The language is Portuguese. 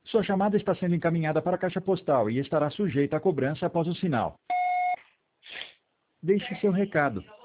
Sua chamada está sendo encaminhada para a caixa postal e estará sujeita à cobrança após o sinal. Deixe seu recado.